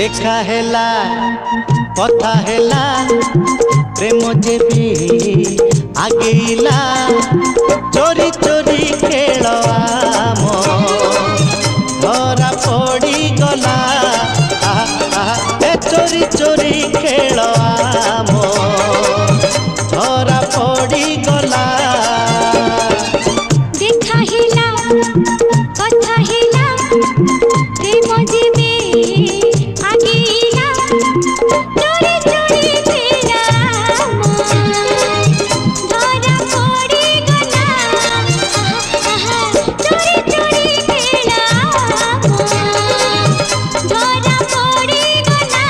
देखा हेला कथा हेला प्रेम जेबी आगेला चोरी चोरी खेल आम धरा पड़ी गला चोरी चोरी खेल आम धरा पड़ी गला देखा हेला कथा हेला प्रेम जेबी आगेला चोरी चोरी खेल आम धरा पड़ी गला चोरी चोरी खेल आम धरा पड़ी गला।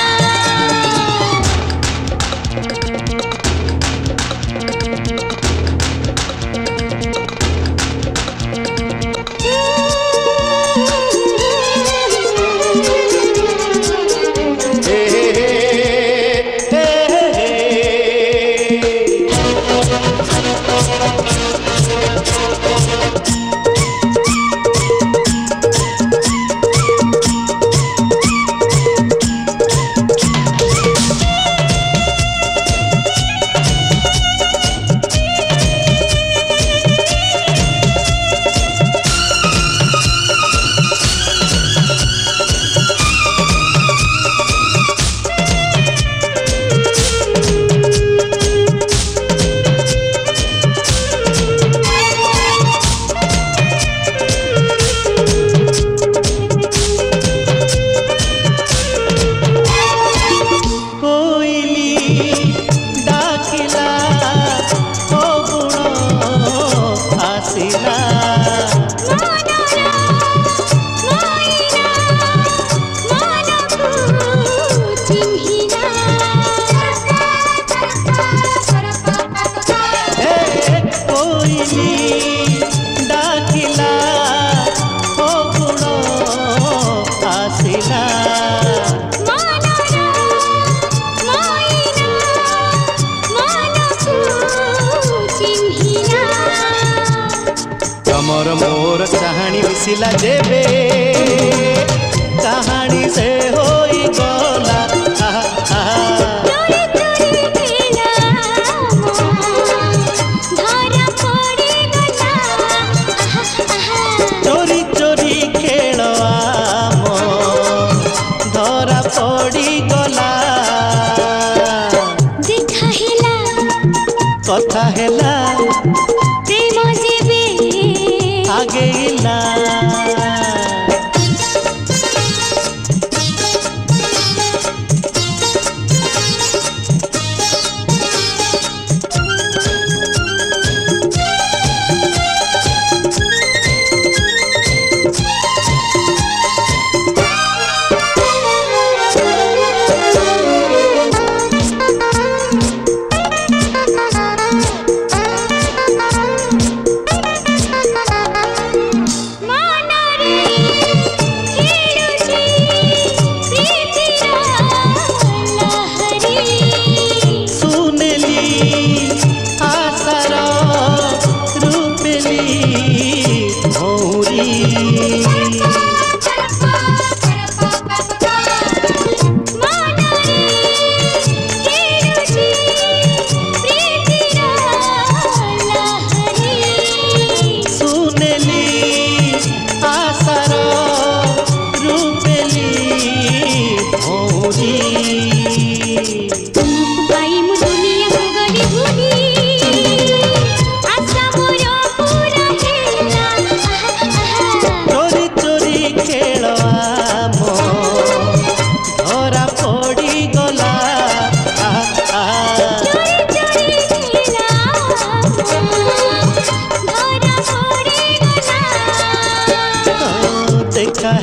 तमर मोर कहानी मिसिला जेबे कहानी से होई गला चोरी चोरी खेल आम धरा पड़ी गला। देखा हेला कथा हेला प्रेम जेबी आगेला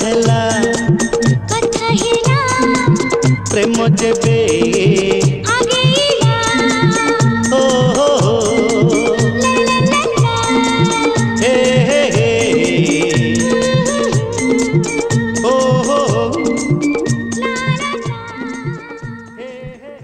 प्रेम जेबे आगे